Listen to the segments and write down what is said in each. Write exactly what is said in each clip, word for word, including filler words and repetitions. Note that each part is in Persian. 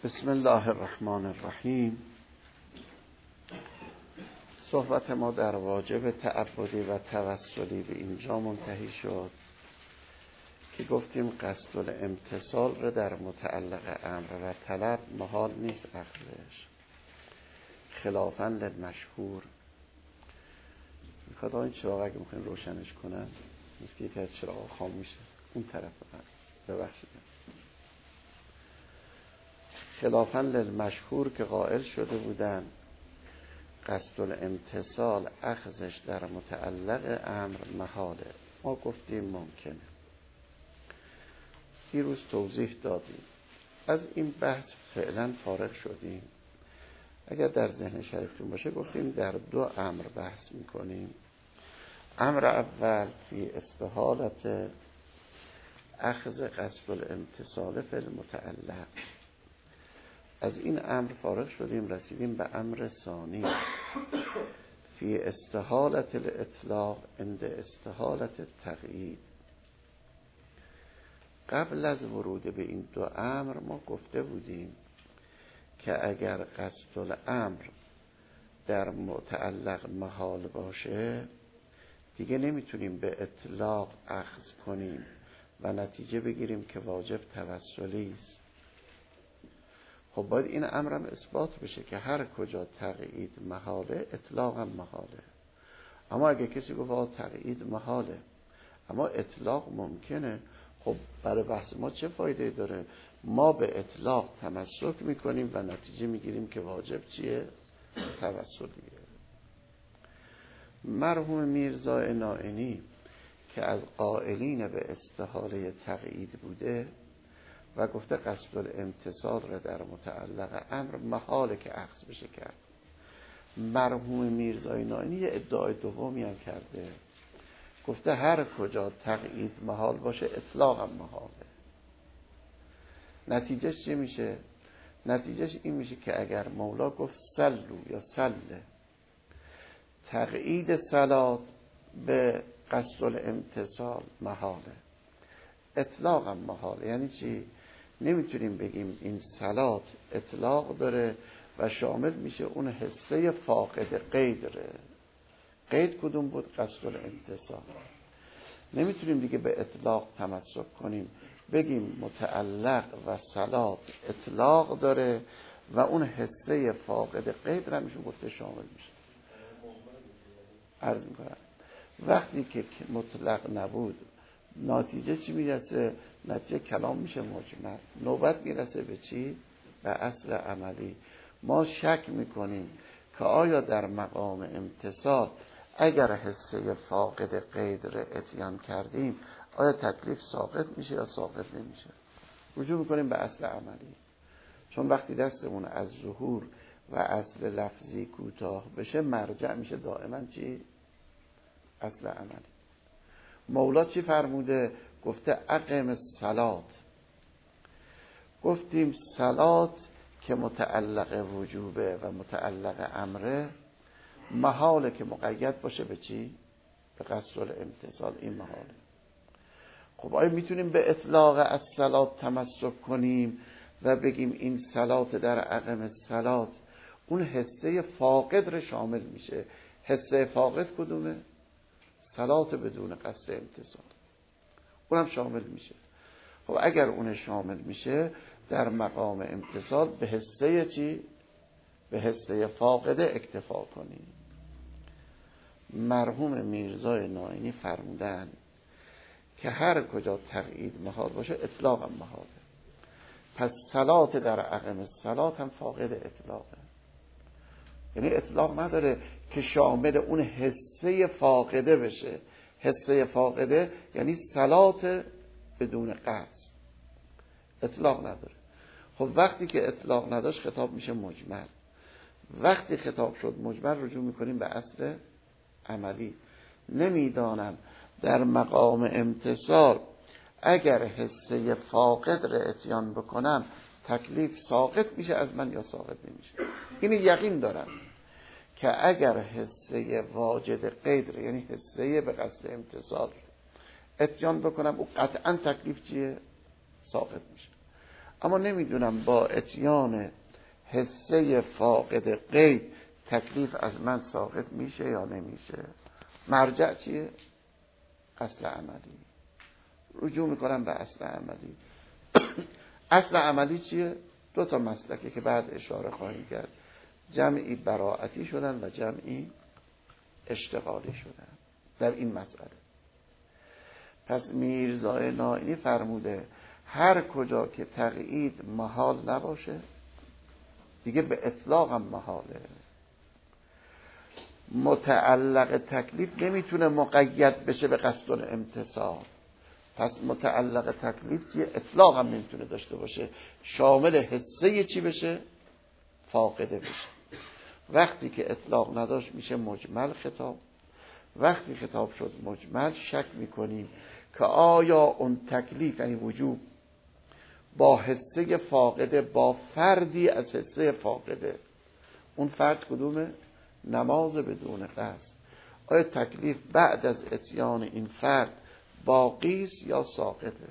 بسم الله الرحمن الرحیم. صحبت ما در واجب تعبدی و توسلی به اینجا منتهی شد که گفتیم قصد الامتثال را در متعلق امر و طلب محال نیست اخذش، خلافاً للمشهور. میخواد این چراغ اگه میخواین روشنش کنن، مثل که یکی از چراغ خاموشه اون طرف ببخشید. خلافاً للمشهور که قائل شده بودن قصد الامتثال اخذش در متعلق امر محاله، ما گفتیم ممکنه. دیروز توضیح دادیم. از این بحث فعلا فارغ شدیم. اگر در ذهن شریفتون باشه گفتیم در دو امر بحث میکنیم. امر اول فی استحالت اخذ قصد الامتثال فی المتعلق. از این امر فارغ شدیم، رسیدیم به امر ثانی فی استحالت الاطلاق عند استحالت التقیید. قبل از ورود به این دو امر ما گفته بودیم که اگر قصد الامر در متعلق محال باشه دیگه نمیتونیم به اطلاق اخذ کنیم و نتیجه بگیریم که واجب توسلی است. خب باید این امرم اثبات بشه که هر کجا تقیید محاله اطلاق هم محاله. اما اگه کسی گفت تقیید محاله اما اطلاق ممکنه، خب برای بحث ما چه فایده داره؟ ما به اطلاق تمسک میکنیم و نتیجه میگیریم که واجب چیه؟ توسلیه. مرحوم میرزا نائینی که از قائلین به استحاله تقیید بوده و گفته قصد الامتثال را در متعلق امر محاله که اخذ بشه کرد. مرحوم میرزای نائینی یه ادعای دومی هم کرده، گفته هر کجا تقیید محال باشه اطلاق هم محاله. نتیجهش چی میشه؟ نتیجهش این میشه که اگر مولا گفت سلو یا سله، تقیید صلات به قصد الامتثال محاله، اطلاق هم محاله. یعنی چی؟ نمیتونیم بگیم این صلات اطلاق داره و شامل میشه اون حصه فاقد قید ره. قید کدوم بود؟ قصد الامتثال. نمیتونیم دیگه به اطلاق تمسک کنیم بگیم متعلق و صلات اطلاق داره و اون حصه فاقد قید را میشه گفته شامل میشه. عرض میکنم وقتی که مطلق نبود نتیجه چی میرسه؟ نتیجه کلام میشه مجمل. نوبت میرسه به چی؟ به اصل عملی. ما شک میکنیم که آیا در مقام امتثال اگر حصه فاقد قید را اتیان کردیم آیا تکلیف ساقط میشه یا ساقط نمیشه؟ رجوع میکنیم به اصل عملی. چون وقتی دستمون از ظهور و اصل لفظی کوتاه بشه مرجع میشه دائما چی؟ اصل عملی. مولا چی فرموده؟ گفته اقم الصلات. گفتیم صلات که متعلق وجوبه و متعلق امره محاله که مقید باشه به چی؟ به قصد الامتثال. این محاله. خب آیا میتونیم به اطلاق الصلات تمسک کنیم و بگیم این صلات در اقم الصلات اون حصه فاقد رو شامل میشه؟ حصه فاقد کدومه؟ صلات بدون قصد امتثال، اونم شامل میشه. خب اگر اون شامل میشه در مقام امتثال به حصه چی؟ به حصه فاقده اکتفا کنیم. مرحوم میرزای نائینی فرمودن که هر کجا تقیید محال باشه اطلاق هم محاله. پس صلات در عقم الصلات هم فاقد اطلاقه. یعنی اطلاق نداره که شامل اون حصه فاقده بشه. حصه فاقده یعنی صلات بدون قصد، اطلاق نداره. خب وقتی که اطلاق نداشت خطاب میشه مجمل. وقتی خطاب شد مجمل رجوع میکنیم به اصل عملی. نمیدانم در مقام امتثال اگر حصه فاقد را اتیان بکنم تکلیف ساقط میشه از من یا ساقط نمیشه. این یقین دارم که اگر حصه واجد قید را یعنی حصه به قصد امتثال اتیان بکنم او قطعا تکلیف چیه؟ ساقط میشه. اما نمیدونم با اتیان حسه فاقد قید تکلیف از من ساقط میشه یا نمیشه. مرجع چیه؟ اصل عملی. رجوع میکنم به اصل عملی. اصل عملی چیه؟ دو تا مسلکه که بعد اشاره خواهیم کرد. جمعی براعتی شدن و جمعی اشتغالی شدن در این مسئله. پس میرزای نائینی فرموده هر کجا که تقیید محال نباشه دیگه به اطلاق هم محاله. متعلق تکلیف نمیتونه مقید بشه به قصد الامتثال. پس متعلق تکلیف چیه؟ اطلاق هم نمیتونه داشته باشه، شامل حسه چی بشه؟ فاقده بشه. وقتی که اطلاق نداشت میشه مجمل خطاب. وقتی خطاب شد مجمل شک میکنیم که آیا اون تکلیف یعنی وجوب با حسه فاقده، با فردی از حسه فاقده، اون فرد کدومه؟ نماز بدون قصد، آیا تکلیف بعد از اتیان این فرد باقی است یا ساقطه؟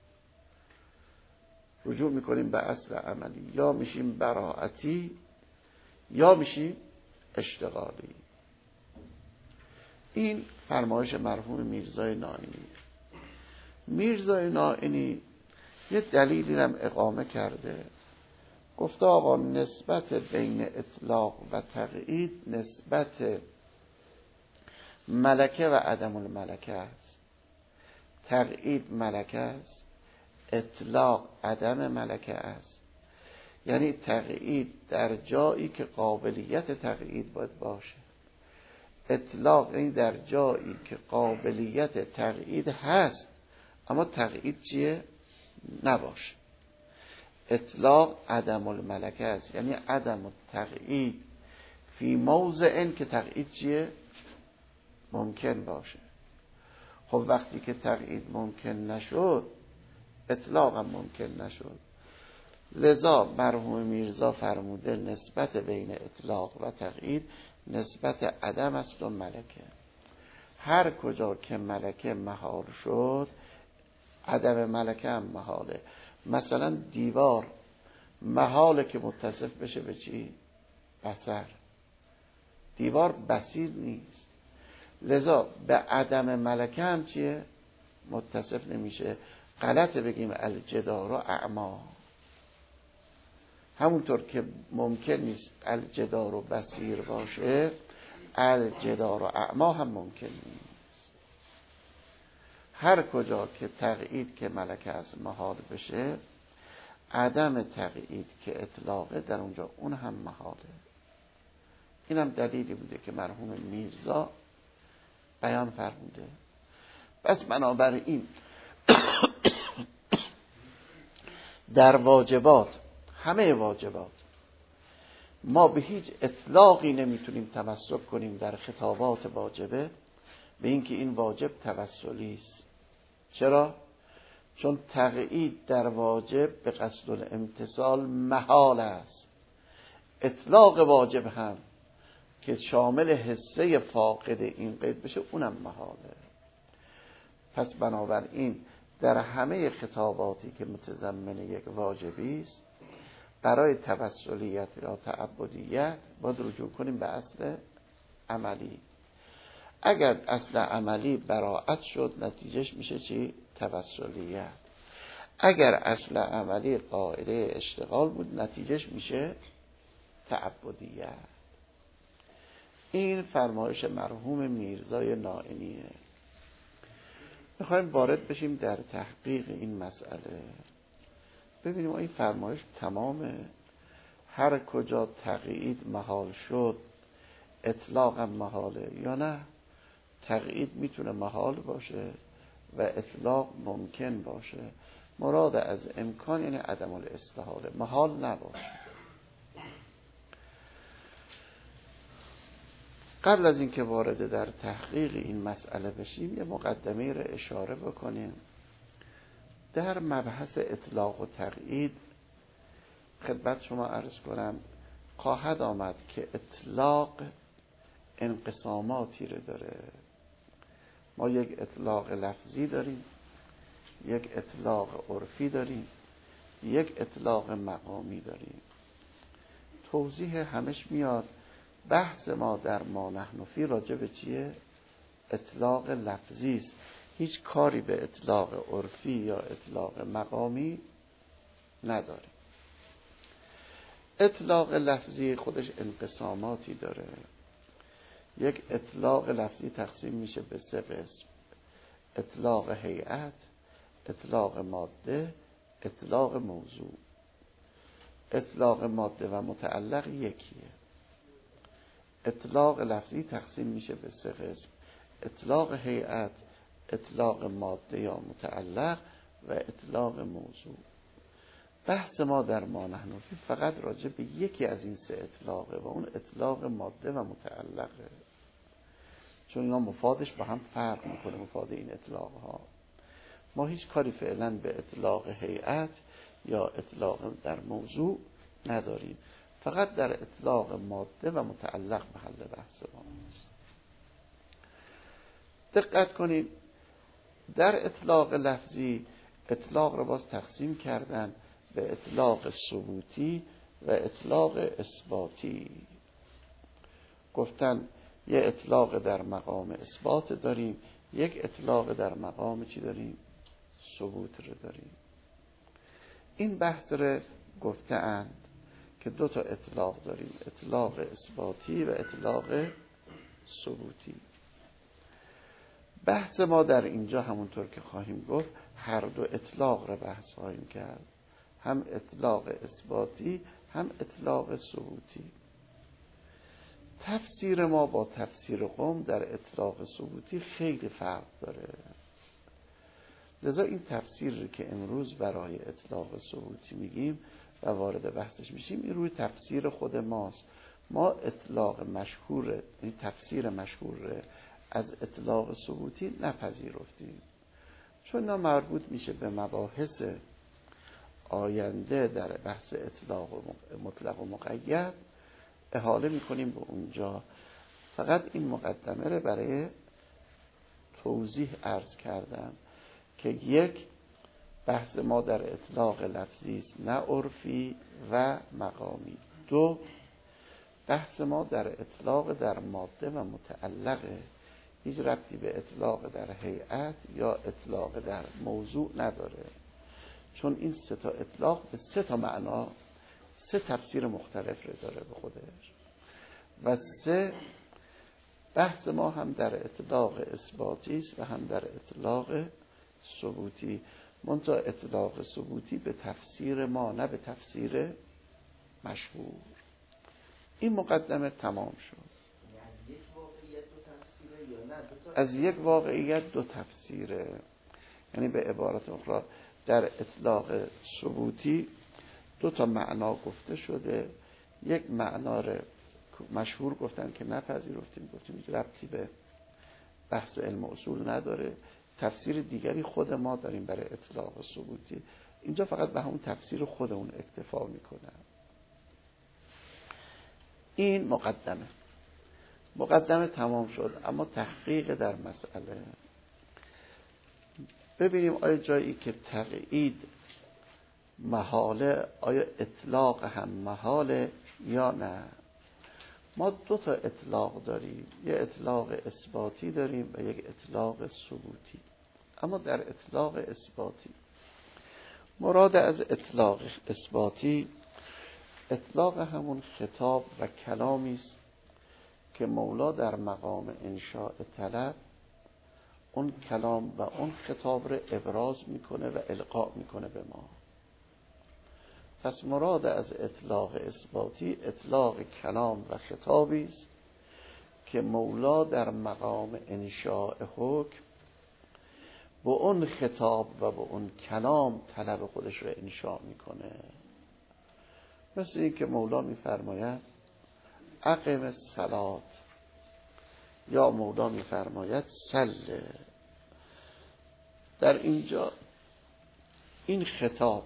رجوع میکنیم به اصل عملی، یا میشیم براعتی یا میشیم اشتغالی. این فرمایش مرحوم میرزای نائینی. میرزای نائینی یه دلیلی هم اقامه کرده، گفته آقا نسبت بین اطلاق و تقیید نسبت ملکه و عدم الملکه است. تقیید ملکه است، اطلاق عدم ملکه است. یعنی تقیید در جایی که قابلیت تقیید باید باشه، اطلاق یعنی در جایی که قابلیت تقیید هست اما تقیید چیه؟ نباشه. اطلاق عدم الملکه است، یعنی عدم التقیید فی موضع که تقیید چیه؟ ممکن باشه. خب وقتی که تقیید ممکن نشد اطلاق هم ممکن نشد. لذا مرحوم میرزا فرموده نسبت بین اطلاق و تقیید نسبت عدم است و ملکه. هر کجا که ملکه محال شد عدم ملکه هم محاله. مثلا دیوار محاله که متصف بشه به چی؟ بصر. دیوار بصیر نیست، لذا به عدم ملکه هم چیه؟ متصف نمیشه. غلط بگیم الجدار اعما، همونطور که ممکن نیست الجدار و بصیر باشه الجدار و اعما هم ممکن نیست. هر کجا که تقیید که ملکه از محال بشه، عدم تقیید که اطلاقه در اونجا اون هم محاله. این هم دلیلی بوده که مرحوم میرزا بیان فرموده. پس بنابراین در واجبات، همه واجبات، ما به هیچ اطلاقی نمیتونیم تمسک کنیم در خطابات واجبه به اینکه این واجب توسلی است. چرا؟ چون تقیید در واجب به قصد الامتثال محال است. اطلاق واجب هم که شامل حسه فاقد این قید بشه اونم محاله. پس بنابراین در همه خطاباتی که متضمن یک واجبی است برای توسلیت یا تعبدیت باید رجوع کنیم به اصل عملی. اگر اصل عملی براعت شد نتیجهش میشه چی؟ توسلیت. اگر اصل عملی قاعده اشتغال بود نتیجهش میشه تعبدیت. این فرمایش مرحوم میرزای نائینیه. میخوایم وارد بشیم در تحقیق این مسئله، ببینیم این فرمایش تمامه. هر کجا تقیید محال شد اطلاق هم محاله یا نه؟ تقیید میتونه محال باشه و اطلاق ممکن باشه. مراد از امکان یعنی عدم الاستحاله، محال نباشه. قبل از اینکه وارد در تحقیق این مسئله بشیم یه مقدمه را اشاره بکنیم. در مبحث اطلاق و تقیید خدمت شما عرض کنم خواهد آمد که اطلاق انقساماتی رو داره. ما یک اطلاق لفظی داریم، یک اطلاق عرفی داریم، یک اطلاق مقامی داریم. توضیح همش میاد. بحث ما در ما نحن فی راجع به چیه؟ اطلاق لفظی است. هیچ کاری به اطلاق عرفی یا اطلاق مقامی نداریم. اطلاق لفظی خودش انقساماتی داره. یک اطلاق لفظی تقسیم میشه به سه قسم: اطلاق هیئت، اطلاق ماده، اطلاق موضوع. اطلاق ماده و متعلق یکیه. اطلاق لفظی تقسیم میشه به سه قسم: اطلاق هیئت، اطلاق ماده یا متعلق و اطلاق موضوع. بحث ما در ما نحن فی فقط راجع به یکی از این سه اطلاقه و اون اطلاق ماده و متعلقه، چون اینا مفادش با هم فرق میکنه. مفاد این اطلاق ها ما هیچ کاری فعلا به اطلاق هیئت یا اطلاق در موضوع نداریم، فقط در اطلاق ماده و متعلق محل بحث ما است. دقت کنید، در اطلاق لفظی اطلاق را باز تقسیم کردن به اطلاق ثبوتی و اطلاق اثباتی. گفتن یه اطلاق در مقام اثبات داریم، یک اطلاق در مقام چی داریم؟ ثبوت رو داریم. این بحث رو گفته اند که دو تا اطلاق داریم: اطلاق اثباتی و اطلاق ثبوتی. بحث ما در اینجا همونطور که خواهیم گفت هر دو اطلاق را بحث خواهیم کرد، هم اطلاق اثباتی هم اطلاق ثبوتی. تفسیر ما با تفسیر قوم در اطلاق ثبوتی خیلی فرق داره. لذا این تفسیر که امروز برای اطلاق ثبوتی میگیم و وارد بحثش میشیم، این روی تفسیر خود ماست. ما اطلاق مشهور، این تفسیر مشهور از اطلاق ثبوتی نپذیرفتیم، چون اینا مربوط میشه به مباحث آینده در بحث اطلاق و مطلق و مقید. احاله میکنیم به اونجا. فقط این مقدمه رو برای توضیح عرض کردم که یک، بحث ما در اطلاق لفظی است نه عرفی و مقامی. دو، بحث ما در اطلاق در ماده و متعلقه، هیچ ربطی به اطلاق در هیئت یا اطلاق در موضوع نداره، چون این سه تا اطلاق به سه تا معنا، سه تفسیر مختلف رو داره به خودش. و سه، بحث ما هم در اطلاق اثباتی است و هم در اطلاق ثبوتی. منتها اطلاق ثبوتی به تفسیر ما نه به تفسیر مشهور. این مقدمه تمام شد. از یک واقعیت دو تفسیره. یعنی به عبارت اخرى در اطلاق ثبوتی دو تا معنا گفته شده. یک معنا رو مشهور گفتن که نپذیرفتیم، گفتیم هیچ ربطی به بحث علم اصول نداره. تفسیر دیگری خود ما داریم برای اطلاق ثبوتی. اینجا فقط به همون تفسیر خودمون اکتفا میکنه. این مقدمه مقدمه تمام شد. اما تحقیق در مسئله، ببینیم آیا جایی که تقیید محاله، آیا اطلاق هم محاله یا نه. ما دو تا اطلاق داریم، یک اطلاق اثباتی داریم و یک اطلاق ثبوتی. اما در اطلاق اثباتی مراد از اطلاق اثباتی اطلاق همون خطاب و کلامی است که مولا در مقام انشاء طلب اون کلام و اون خطاب رو ابراز میکنه و القا میکنه به ما. پس مراد از اطلاق اثباتی اطلاق کلام و خطابی است که مولا در مقام انشاء حکم با اون خطاب و با اون کلام طلب خودش رو انشاء میکنه. مثل این که مولا میفرماید اقم الصلات، یا مولا میفرماید صل. در اینجا این خطاب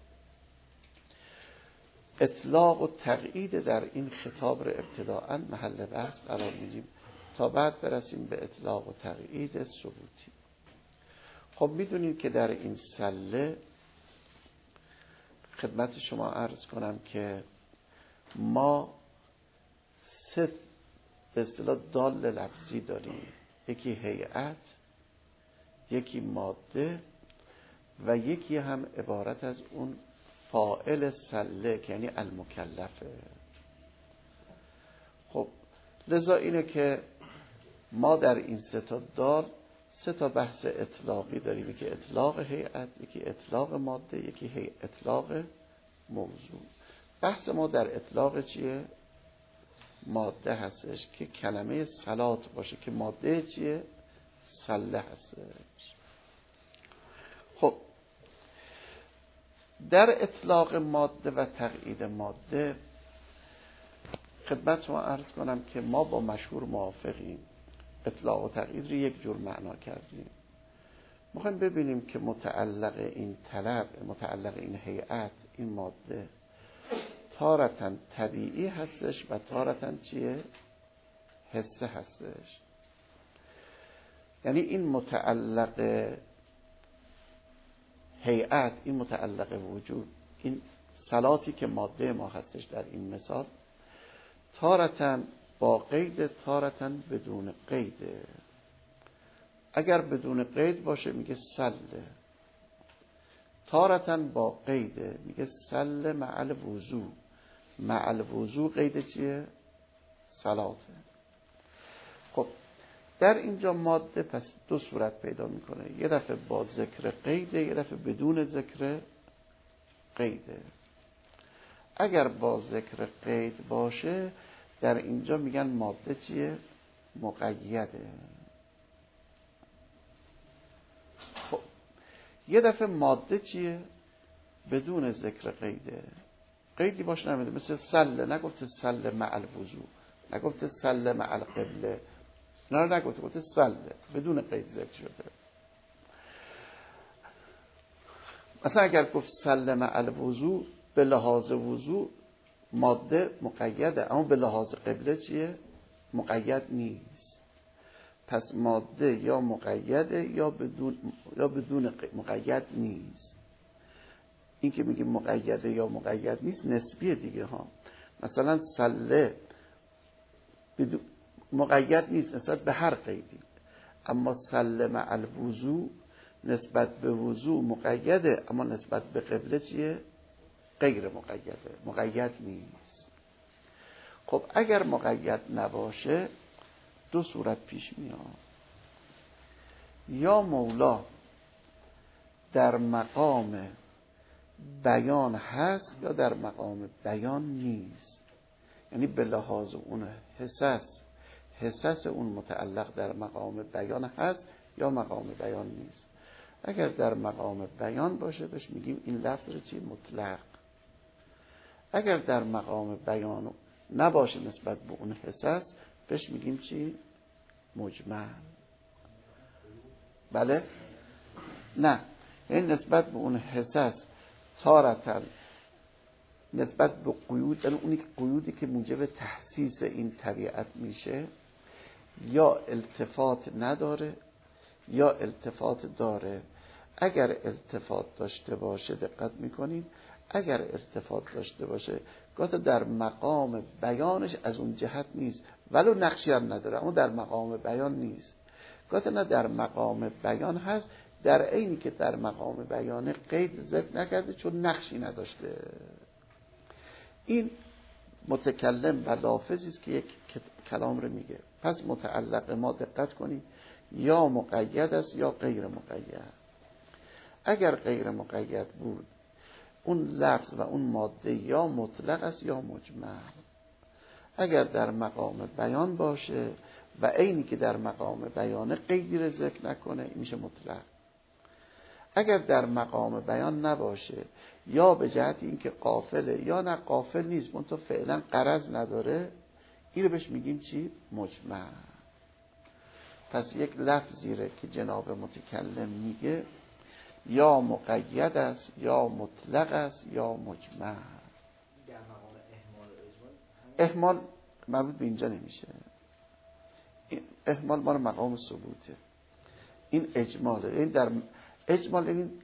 اطلاق و تقیید در این خطاب رو ابتداءً محل بحث قرار میدیم تا بعد برسیم به اطلاق و تقیید ثبوتی. خب میدونید که در این سله خدمت شما عرض کنم که ما سه به اصطلاح دال لفظی داریم، یکی هیئت، یکی ماده و یکی هم عبارت از اون فاعل سله که یعنی المکلفه. خب لذا اینه که ما در این سه تا دال سه تا بحث اطلاقی داریم، یکی اطلاق هیئت، یکی اطلاق ماده، یکی اطلاق موضوع. بحث ما در اطلاق چیه؟ ماده هستش که کلمه صلات باشه، که ماده چیه؟ سله هستش. خب در اطلاق ماده و تقیید ماده خدمت شما عرض کنم که ما با مشهور موافقیم. اطلاق و تقیید رو یک جور معنا کردیم. میخوایم ببینیم که متعلق این طلب، متعلق این هیئت، این ماده تارتاً طبیعی هستش و تارتاً چیه؟ حسه هستش. یعنی این متعلق هیئت، این متعلق وجود، این صلاتی که ماده ما هستش در این مثال، تارتاً با قید، تارتاً بدون قید. اگر بدون قید باشه میگه سله، تارتاً با قید میگه سله مع الوضوء. مع الوضوء قید چیه؟ صلاته. خب در اینجا ماده پس دو صورت پیدا میکنه، یه دفعه با ذکر قیده، یه دفعه بدون ذکر قیده. اگر با ذکر قید باشه در اینجا میگن ماده چیه؟ مقیده. خب یه دفعه ماده چیه؟ بدون ذکر قیده، قیدی باش نمیده، مثل سله، نگفته سله مع الوضوء، نگفته سله مع القبله، نه نگفته، گفته سله بدون قید ذکر شده. مثلا اگر گفت سله مع الوضوء، به لحاظ وضوء ماده مقیده، اما به لحاظ قبله چیه؟ مقید نیست. پس ماده یا مقیده یا بدون یا بدون مقید نیست. این که میگه مقیده یا مقید نیست نسبیه دیگه ها. مثلا سله بدون مقید نیست نسبت به هر قیدی، اما سله مع الوضوء نسبت به وضوء مقیده، اما نسبت به قبله چیه؟ غیر مقیده، مقید نیست. خب اگر مقید نباشه دو صورت پیش میاد، یا مولا در مقام بیان هست یا در مقام بیان نیست. یعنی به لحاظ اون حسس حسس اون متعلق در مقام بیان هست یا مقام بیان نیست. اگر در مقام بیان باشه بهش میگیم این لفظ رو چی؟ مطلق. اگر در مقام بیان نباشه نسبت به اون حسس بهش میگیم چی؟ مجمل. بله؟ نه، این نسبت به اون حسس تارتاً نسبت به قیود، یعنی اونی قیودی که موجب تحسیس این طبیعت میشه، یا التفات نداره یا التفات داره. اگر التفات داشته باشه دقت میکنید، اگر التفات داشته باشه گاهی در مقام بیانش از اون جهت نیست، ولو نقشی هم نداره اما در مقام بیان نیست. گاهی نه در مقام بیان هست، در عینی که در مقام بیان قید ذکر نکرده چون نقشی نداشته. این متکلم و لافظی است که یک کلام رو میگه. پس متعلق ما دقت کنید، یا مقید است یا غیر مقید. اگر غیر مقید بود اون لفظ و اون ماده یا مطلق است یا مجمل. اگر در مقام بیان باشه و عینی که در مقام بیان قیدی رو ذکر نکنه این میشه مطلق. اگر در مقام بیان نباشه یا به جهت اینکه قافله یا نه قافل نیست منتها فعلا غرض نداره، این رو بهش میگیم چی؟ مجمل. پس یک لفظی رو که جناب متکلم میگه یا مقید است یا مطلق است یا مجمل. در مقام احمال و اجمال احمال مربوط به اینجا نمیشه. این احمال مال مقام ثبوته، این اجماله. این در اجمال این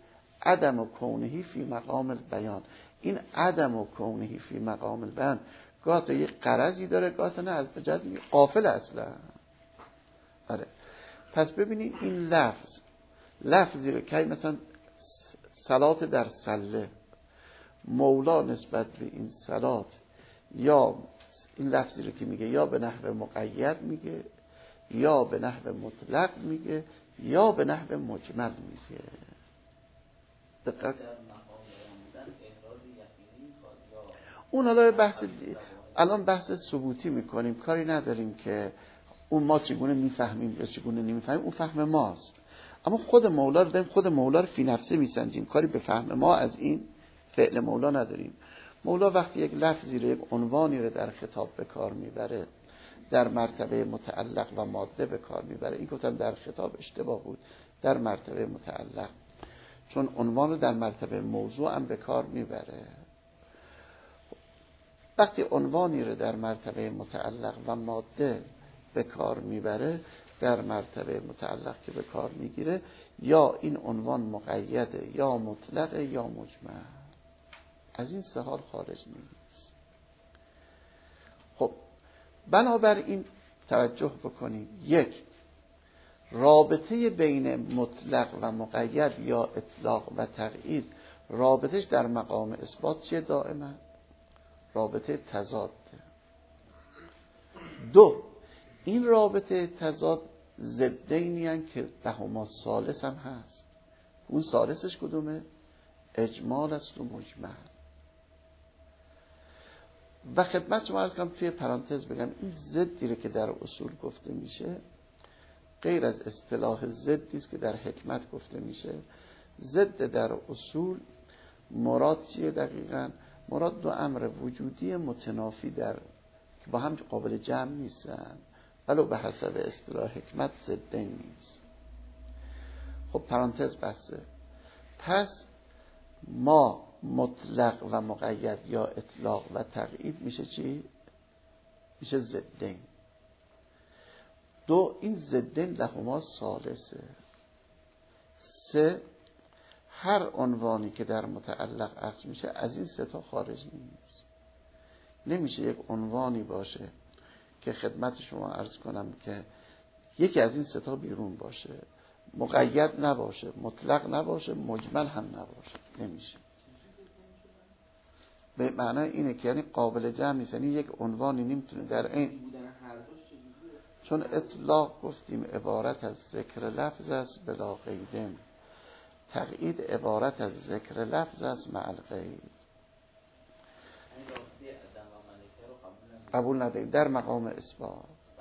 عدم و کونهی فی مقام البیان. این عدم و کونهی فی مقام البیان گاه تا یک غرضی داره، گاه تا نه، از بجد غافل اصلا. آره. پس ببینید این لفظ لفظی رو که مثلا صلات در سله، مولا نسبت به این صلات یا این لفظی رو که میگه یا به نحو مقید میگه، یا به نحو مطلق میگه، یا به نحو مجمل میگه. دقت اون حالا بحث دی... الان بحث ثبوتی میکنیم، کاری نداریم که اون ما چگونه میفهمیم یا چگونه نمیفهمیم، اون فهم ماست. اما خود مولا رو داریم، خود مولا رو فی نفسه میسنجیم، کاری به فهم ما از این فعل مولا نداریم. مولا وقتی یک لفظی رو، یک عنوانی رو در خطاب به کار میبره، در مرتبه متعلق و ماده به کار میبره، این گفتم در خطاب اشتباه بود، در مرتبه متعلق، چون عنوان رو در مرتبه موضوع هم به کار میبره. وقتی عنوانی رو در مرتبه متعلق و ماده به کار میبره، در مرتبه متعلق که به کار میگیره، یا این عنوان مقیده، یا مطلقه، یا مجمل. از این سه حال خارج نیست. خب بنابراین توجه بکنید، یک، رابطه بین مطلق و مقید یا اطلاق و تقیید، رابطش در مقام اثبات چیه؟ دائما رابطه تضاد. دو، این رابطه تضاد ضدینی هستند که لهما ثالث هم هست. اون ثالثش کدومه؟ اجمال است و مجمل. و خدمت شما عرض کنم توی پرانتز بگم این ضدی که در اصول گفته میشه غیر از اصطلاح ضدی است که در حکمت گفته میشه. ضد در اصول مراد چیه دقیقاً؟ مراد دو امر وجودی متنافی در که با هم قابل جمع نیستن، ولو به حسب اصطلاح حکمت ضدین نیست. خب پرانتز بسته. پس ما مطلق و مقید یا اطلاق و تقیید میشه چی؟ میشه ضدین. دو، این ضدین لهما ثالثه. سه، هر عنوانی که در متعلق عکس میشه از این سه تا خارج نیست. نمیشه یک عنوانی باشه که خدمت شما عرض کنم که یکی از این سه تا بیرون باشه، مقید نباشه، مطلق نباشه، مجمل هم نباشه، نمیشه. به معنای اینه که یعنی قابل جمع نیست، یعنی یک عنوانی نمیتونه در این، چون اطلاق گفتیم عبارت از ذکر لفظ است بلا قیدن، تقیید عبارت از ذکر لفظ است مع القید. قبول نداریم در مقام اثبات.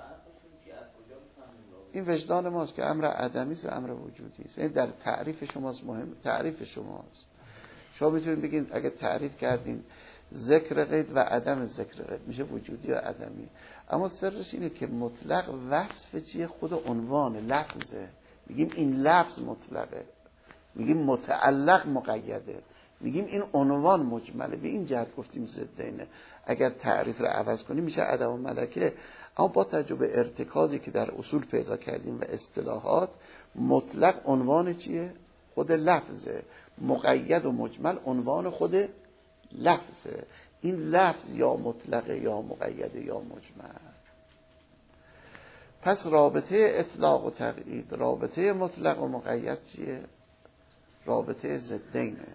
این وجدان ماست که امر عدمی است و امر وجودی است. این در تعریف شماست مهم، تعریف شماست. شما میتونید بگین اگه تعریف کردین ذکر قید و عدم ذکر قید میشه وجودی و عدمی، اما سرش اینه که مطلق وصف چیه؟ خود عنوان لفظه. میگیم این لفظ مطلقه، میگیم متعلق مقیده، میگیم این عنوان مجمله. به این جهت گفتیم ضدینه. اگر تعریف رو عوض کنیم میشه عدم و ملکه. اما با تجربه ارتکازی که در اصول پیدا کردیم و اصطلاحات، مطلق عنوان چیه؟ خود لفظه. مقید و مجمل عنوان خود لفظه. این لفظ یا مطلقه یا مقیده یا مجمل. پس رابطه اطلاق و تقیید، رابطه مطلق و مقید چیه؟ رابطه ضدینه.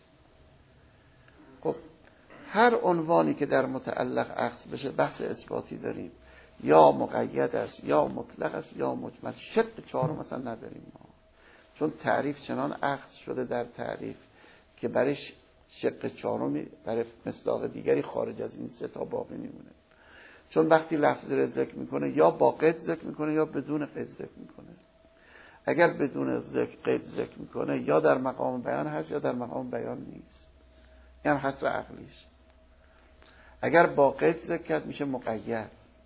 خب هر عنوانی که در متعلق اخذ بشه بحث اثباتی داریم، یا مقید است یا مطلق است یا مجمل. شق چهارم مثلا نداریم ما، چون تعریف چنان اخذ شده در تعریف که برش شق چهارم برای مصداق دیگری خارج از این سه تا باقی میمونه. چون وقتی لفظ رو ذکر میکنه یا با قید ذکر میکنه یا بدون قید ذکر میکنه. اگر بدون ذکر قید ذکر میکنه یا در مقام بیان هست یا در مقام بیان نیست، این هم حصر عقلیش. اگر با قید ذکر کرد میشه مقید،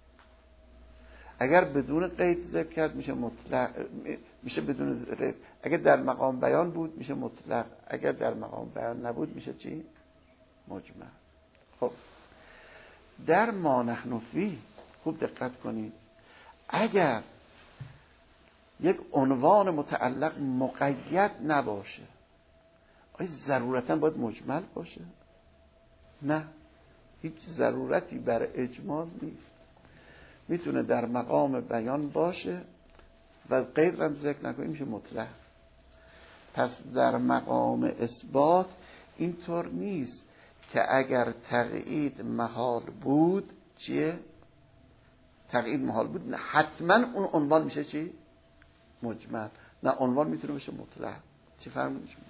اگر بدون قید ذکر کرد میشه مطلق، میشه بدون قید. اگر در مقام بیان بود میشه مطلق، اگر در مقام بیان نبود میشه چی؟ مجمل. خب در ما نحن فیه خوب دقت کنید، اگر یک عنوان متعلق مقید نباشه، آیا ضرورتا باید مجمل باشه؟ نه، هیچ ضرورتی بر اجمال نیست. میتونه در مقام بیان باشه و قید هم ذکر نکنیم، میشه مطلق. پس در مقام اثبات اینطور نیست که اگر تقیید محال بود چیه؟ تقیید محال بود نه حتما اون عنوان میشه چی؟ مجمل. نه، عنوان میتونه بشه مطلق. چی فرمودید شما؟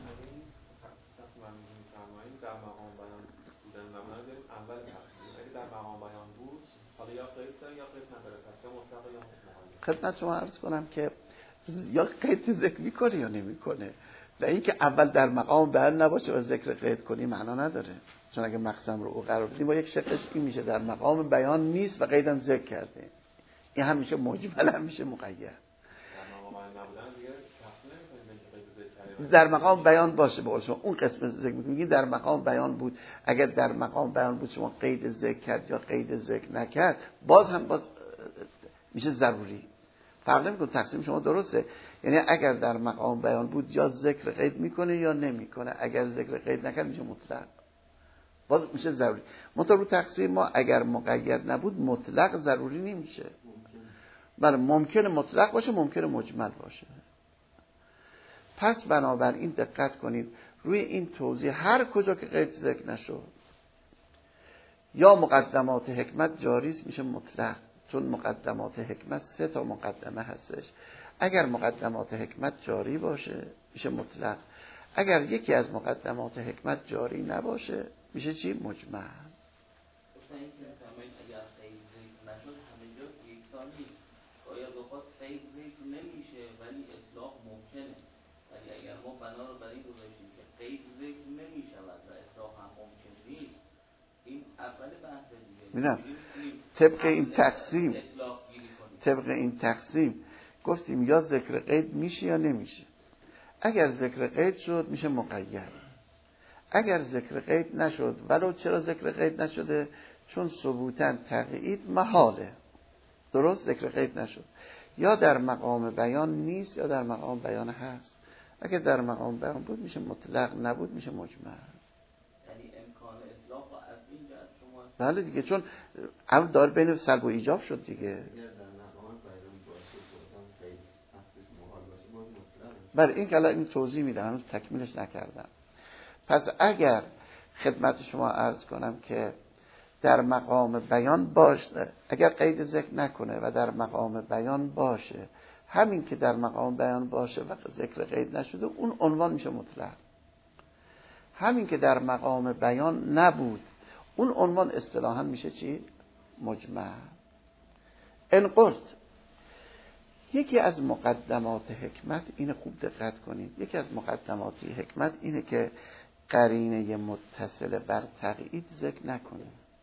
در مقام بیان بودن مبنا داریم اول تقسیم. اگه در مقام بیان بود حالا یا قید داره یا قید نداره، پس یا مطلق یا مقید. خدمت شما عرض کنم که یا قید ذکر میکنه یا نمیکنه. و اینکه اول در مقام بیان نباشه و ذکر قید کنی معنا نداره. چون اگه مقسم رو او قرار بدیم با یک شقش این میشه در مقام بیان نیست و قیدم ذکر کرده. این هم میشه مجمل، هم میشه مقید. در مقام بیان باشه به قول شما اون قسم ذکر میگین در مقام بیان بود. اگر در مقام بیان بود شما قید ذکر کرد یا قید ذکر نکرد باز هم باز میشه ضروری. فرق نمیکنه، تقسیم شما درسته. یعنی اگر در مقام بیان بود یا ذکر قید میکنه یا نمیکنه، اگر ذکر قید نکرد میشه مطلق، باز میشه ضروری. منتها رو تقسیم ما اگر مقید نبود مطلق ضروری نمیشه. بله ممکنه مطلق باشه، ممکنه مجمل باشه. پس بنابراین دقت کنید روی این توضیح هر کجا که قید ذکر نشد یا مقدمات حکمت جاری است میشه مطلق، چون مقدمات حکمت سه تا مقدمه هستش. اگر مقدمات حکمت جاری باشه میشه مطلق، اگر یکی از مقدمات حکمت جاری نباشه میشه چی؟ مجمل. اگر قید ذکر نشد همه جا یکسان نیست. باید اوقات قید ذکر نمیشه ولی اطلاق ممکنه. ولی اگر ما بنا رو برای این گذاشتیم که قید ذکر نمیشود و اطلاق هم ممکن نیست، این اول بحث دیگه. میدونم طبق این تقسیم طبق این تقسیم گفتیم یا ذکر قید میشه یا نمیشه. اگر ذکر قید شد میشه مقید، اگر ذکر قید نشد ولو چرا ذکر قید نشده؟ چون ثبوتاً تقیید محاله. درست ذکر قید نشد، یا در مقام بیان نیست یا در مقام بیان هست. اگر در مقام بیان بود میشه مطلق، نبود میشه مجمل. یعنی امکان اطلاق از این جهت شما بله دیگه، چون امر داره بین سلب و ایجاب شد دیگه. بله این کلا این توضیح میدم، هنوز تکمیلش نکردم. پس اگر خدمت شما عرض کنم که در مقام بیان باشه، اگر قید ذکر نکنه و در مقام بیان باشه، همین که در مقام بیان باشه و ذکر قید نشده اون عنوان میشه مطلق. همین که در مقام بیان نبود اون عنوان اصطلاحاً میشه چی؟ مجمل. ان قلت، یکی از مقدمات حکمت اینه، خوب دقت کنید، یکی از مقدمات حکمت اینه که قرینه متصل بر تقیید ذکر نکنه.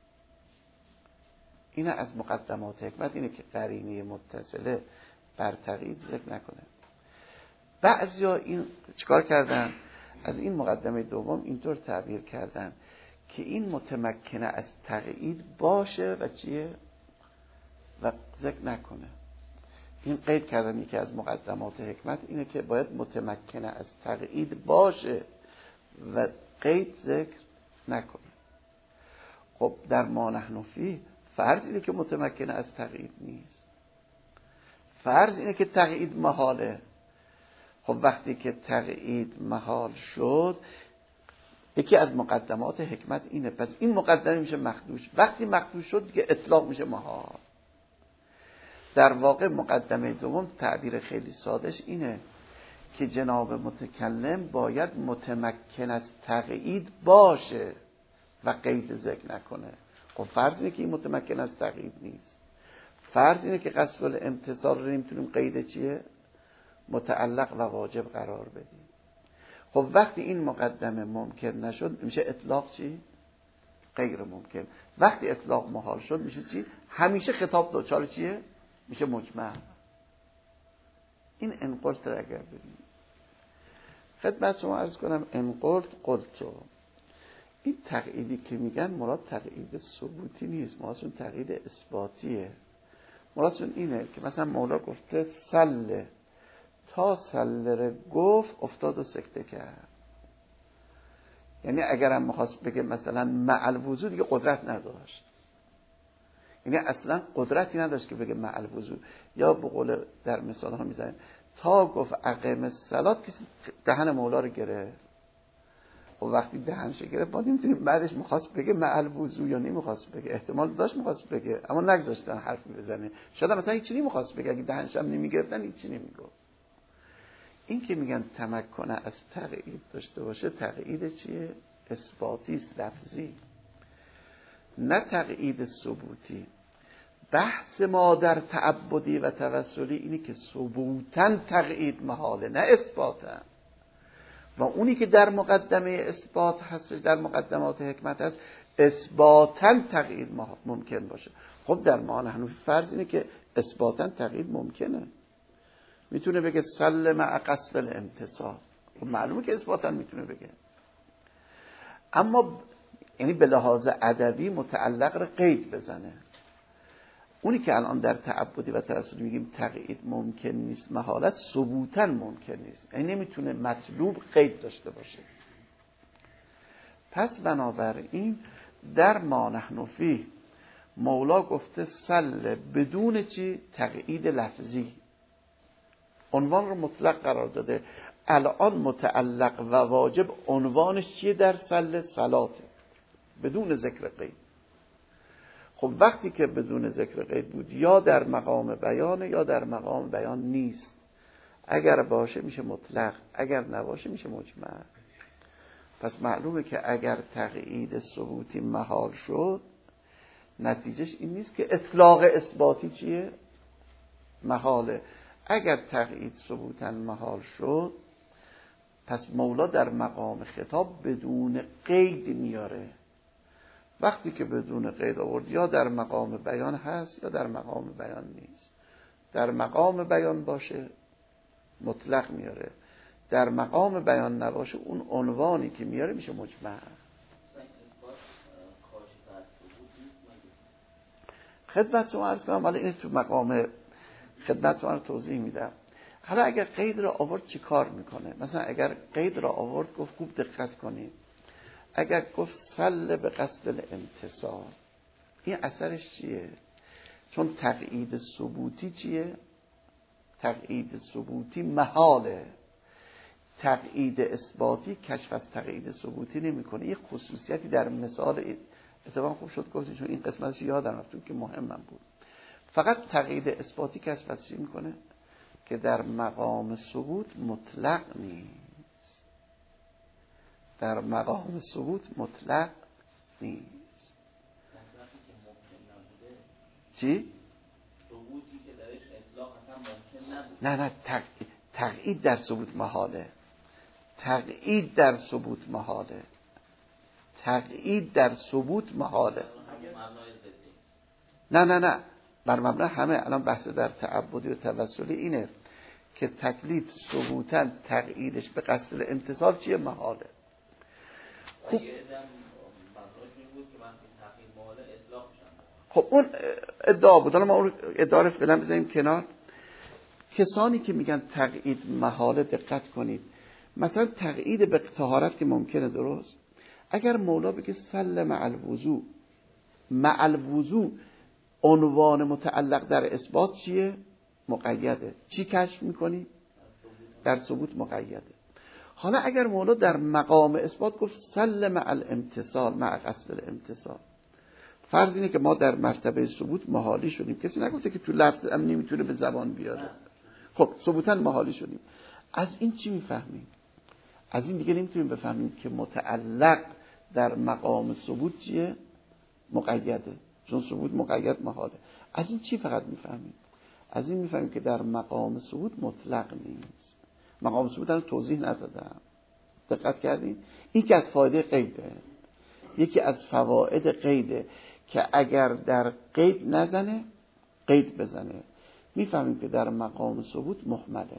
اینه از مقدمات حکمت اینه که قرینه متصله بر تقیید ذکر نکنه. بعضیا این چیکار کردن؟ از این مقدمه دوم اینطور تعبیر کردن که این متمکنه از تقیید باشه و چیه؟ و ذکر نکنه. این قید کردن یکی از مقدمات حکمت اینه که باید متمکنه از تقیید باشه و قید ذکر نکنه. خب در ما نحن فیه فرض اینه که متمکنه از تقیید نیست، فرض اینه که تقیید محاله. خب وقتی که تقیید محال شد یکی از مقدمات حکمت اینه، پس این مقدمه میشه مخدوش. وقتی مخدوش شد دیگه اطلاق میشه محال. در واقع مقدمه دوم تعبیر خیلی سادهش اینه که جناب متکلم باید متمکن از تقیید باشه و قید ذکر نکنه. خب فرض اینه که این متمکن از تقیید نیست، فرض اینه که قصد الامتصال رو نمیتونیم قید چیه؟ متعلق و واجب قرار بدیم. خب وقتی این مقدمه ممکن نشد میشه اطلاق چی؟ غیر ممکن. وقتی اطلاق محال شد میشه چی؟ همیشه خطاب دوچار چیه؟ میشه مجمل. این انقلت رو اگر ببینیم خدمت شما عرض کنم، انقلت قلتو، این تقییدی که میگن مراد تقیید ثبوتی نیست، مرادشون تقیید اثباتیه. مرادشون اینه که مثلا مولا گفته سله، تا سله رو گفت افتاد و سکته کرد. یعنی اگرم میخواست بگه مثلا مع الوضو دیگه قدرت نداشت، یعنی اصلا قدرتی نداشت که بگه مع الوضو. یا به قول در مثال ها میزنه تا گفت اقیم الصلاة کسی دهن مولا رو گرفت. و وقتی دهنش گرفت ما نمیتونیم بعدش میخواست بگه مع الوضو یا نمیخواست بگه، احتمال داشت میخواست بگه اما نگذاشتن حرف بزنه. شاید مثلا هیچ چیزی نمیخواست بگه، اگه دهنش هم نمیگرفتن هیچ چیزی نمیگفت. این که میگن تمکن از تقیید داشته باشه، تقیید چیه؟ اثباتی است، لفظی، نه تقیید ثبوتی. بحث ما در تعبدی و توسلی اینی که ثبوتاً تقیید محاله، نه اثباتاً. و اونی که در مقدمه اثبات هستش، در مقدمات حکمت هست، اثباتاً تقیید ممکن باشه. خب در ما نحن فرض اینه که اثباتاً تقیید ممکنه. میتونه بگه سل مع قصد الامتصال، خب معلومه که اثباتاً میتونه بگه. اما یعنی به لحاظ ادبی متعلق رو قید بزنه. اونی که الان در تعبدی و توسلی میگیم تقیید ممکن نیست محالت، ثبوتاً ممکن نیست، یعنی نمیتونه مطلوب قید داشته باشه. پس بنابراین در ما نحن فیه مولا گفته سل بدون چی؟ تقیید لفظی. عنوان رو مطلق قرار داده. الان متعلق و واجب عنوانش چیه در سل؟ صلاته، بدون ذکر قید. خب وقتی که بدون ذکر قید بود یا در مقام بیانه یا در مقام بیان نیست. اگر باشه میشه مطلق، اگر نباشه میشه مجمع. پس معلومه که اگر تقیید ثبوتی محال شد، نتیجهش این نیست که اطلاق اثباتی چیه؟ محاله. اگر تقیید ثبوتا محال شد، پس مولا در مقام خطاب بدون قید میاره. وقتی که بدون قید آورد یا در مقام بیان هست یا در مقام بیان نیست. در مقام بیان باشه مطلق میاره، در مقام بیان نباشه اون عنوانی که میاره میشه مجمع. خدمت شما عرض کنم، حالا این تو مقام خدمت شما رو توضیح میدم. حالا اگر قید را آورد چی کار میکنه؟ مثلا اگر قید را آورد گفت، خوب دقت کنید، اگر گفت سل به قصد الامتصال، این اثرش چیه؟ چون تقیید ثبوتی چیه؟ تقیید ثبوتی محاله. تقیید اثباتی کشف از تقیید ثبوتی نمیکنه. این خصوصیتی در مثال اتفاقا خوب شد گفتید، چون این قسمتش یادم رفت که مهمم بود. فقط تقیید اثباتی کشف از چی میکنه؟ که در مقام ثبوت مطلق نیست. در مقام ثبوت مطلق نیست. چی؟ ثبوتی که درش اطلاق اصلا ممکن نبود. نه نه تق... تقیید در ثبوت محاله. تقیید در ثبوت محاله. تقیید در ثبوت محاله. نه نه نه بر مبنای همه. الان بحث در تعبدی و توسلی اینه که تکلیف ثبوتاً تقییدش به قصد امتصال چیه؟ محاله. خوب خب اون ادعا بود. حالا ما اون ادعا رو فعلا بذاریم کنار. کسانی که میگن تقیید محاله، دقت کنید. مثلا تقیید به طهارت که ممکنه، درست؟ اگر مولا بگه سل مع الوضو، مع الوضو عنوان متعلق در اثبات چیه؟ مقیده. چی کشف میکنی؟ در ثبوت مقیده. حالا اگر مولا در مقام اثبات گفت سل مع الامتصال، مع قصد الامتصال، فرض اینه که ما در مرتبه ثبوت محالی شدیم. کسی نگفته که تو لفظ هم نمیتونه به زبان بیاره. خب ثبوتاً محالی شدیم. از این چی میفهمیم؟ از این دیگه نمیتونیم بفهمیم که متعلق در مقام ثبوت چیه؟ مقیده. چون ثبوت مقید محاله. از این چی فقط میفهمیم؟ از این میفهمیم که در مقام ثبوت مطلق نیست. مقام ثبوت رو توضیح ندادم. دقت کردین؟ این که از فایده قیده. یکی از فواید قیده که اگر در قید نزنه، قید بزنه، میفهمیم که در مقام ثبوت محمله.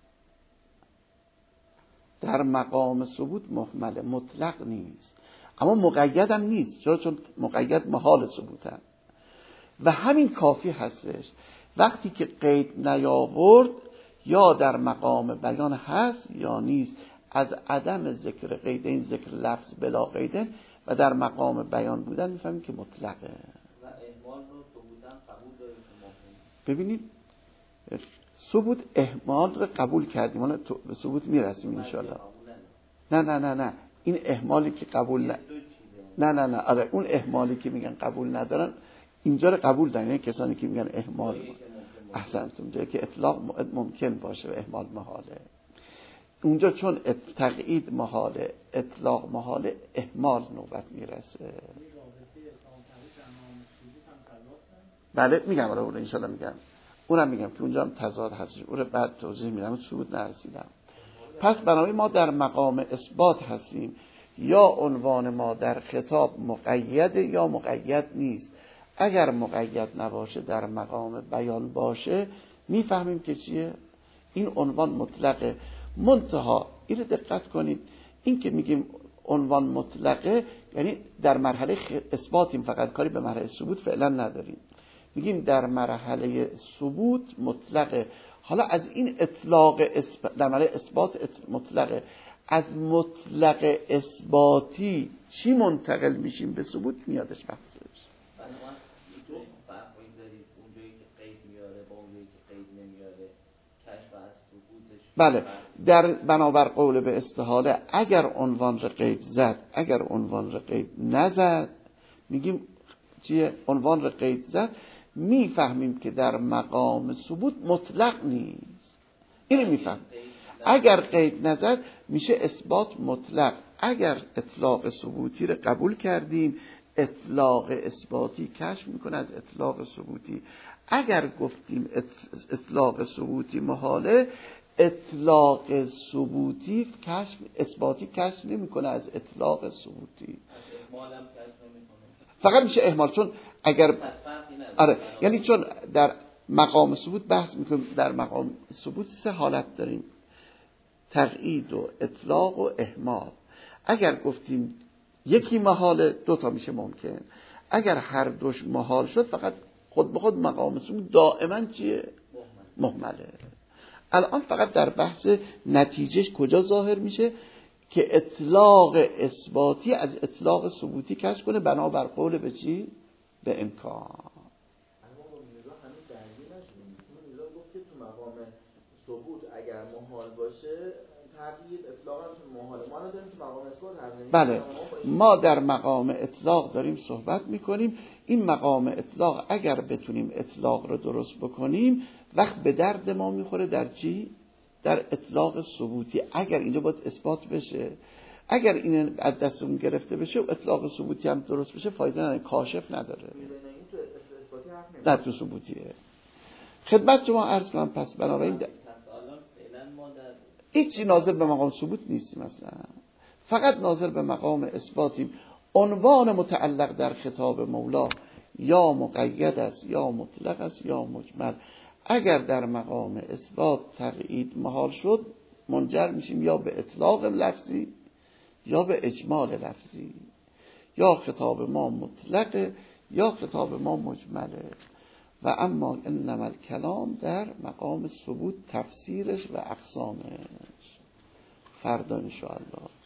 در مقام ثبوت محمله، مطلق نیست. اما مقید هم نیست. چرا؟ چون مقید محال ثبوتن. و همین کافی هستش. وقتی که قید نیاورد، یا در مقام بیان هست یا نیست. از عدم ذکر قیدین ذکر لفظ بلا قیدین و در مقام بیان بودن میفهمیم که مطلقه. و اهمال رو ثبوتاً قبول داریم که ممکنه. ببینید ثبوت اهمال رو قبول کردیم، حالا به ثبوت میرسیم ان شاء الله. نه نه نه نه این اهمالی که قبول نه نه نه نه آره اون اهمالی که میگن قبول ندارن اینجا رو قبول دارن، یعنی کسانی که میگن اهمال احسنتون جایی که اطلاق ممکن باشه و اهمال محاله، اونجا چون تقیید محاله اطلاق محاله اهمال نوبت میرسه. بله میگم آره اون انشالله میگم اونم میگم که اونجا هم تضاد هستش، اون رو بعد توضیح میدم، ثبوت نرسیدم. پس بنابراین ما در مقام اثبات هستیم، یا عنوان ما در خطاب مقید یا مقید نیست. اگر مقید نباشه در مقام بیان باشه میفهمیم که چیه این عنوان مطلقه. منتها این دقت کنید، این که میگیم عنوان مطلقه یعنی در مرحله اثباتیم، فقط کاری به مرحله ثبوت فعلا نداریم. میگیم در مرحله ثبوت مطلقه. حالا از این اطلاق در مرحله اثبات مطلقه، از مطلق اثباتی چی منتقل میشیم به ثبوت میادش بحثش. بله در بنابر قول به استحاله اگر عنوان را قید زد اگر عنوان را قید نزد میگیم چیه عنوان را قید زد، میفهمیم که در مقام ثبوت مطلق نیست. اینو میفهم. اگر قید نزد میشه اثبات مطلق. اگر اطلاق ثبوتی را قبول کردیم اطلاق اثباتی کشف میکنه از اطلاق ثبوتی. اگر گفتیم اطلاق ثبوتی محاله، اطلاق ثبوتی کشف اثباتی کشف نمیکنه از اطلاق ثبوتی، فقط میشه اهمال. چون اگر آره یعنی چون در مقام ثبوت بحث میکنیم، در مقام ثبوت سه حالت داریم، تقیید و اطلاق و اهمال. اگر گفتیم یکی محاله دو تا میشه ممکن. اگر هر دوش محال شد فقط خود به خود مقام ثبوت دائما چیه مهمله. الان فقط در بحث نتیجهش کجا ظاهر میشه که اطلاق اثباتی از اطلاق ثبوتی کشف کنه بنابر قول به چی؟ به امکان. ثبوت اگر محال باشه تقیید اطلاق هم محاله. ما نداریم تو مقام اثبات هستیم. بله ما در مقام اطلاق داریم صحبت میکنیم. این مقام اطلاق اگر بتونیم اطلاق رو درست بکنیم وقت به درد ما میخوره در چی؟ در اطلاق ثبوتی. اگر اینجا باید اثبات بشه، اگر این از دستمون گرفته بشه و اطلاق ثبوتی هم درست بشه فایده نداره، کاشف نداره. نه تو ثبوتیه. خدمت شما عرض کنم پس بنابراین هیچی ناظر به مقام ثبوت نیستیم اصلا، فقط ناظر به مقام اثباتیم. عنوان متعلق در خطاب مولا یا مقید است یا مطلق است یا مجمل. اگر در مقام اثبات تقیید محال شد منجر میشیم یا به اطلاق لفظی یا به اجمال لفظی، یا خطاب ما مطلقه یا خطاب ما مجمله. و اما انما الکلام در مقام ثبوت تفسیرش و اقسامش فردا ان شاء الله.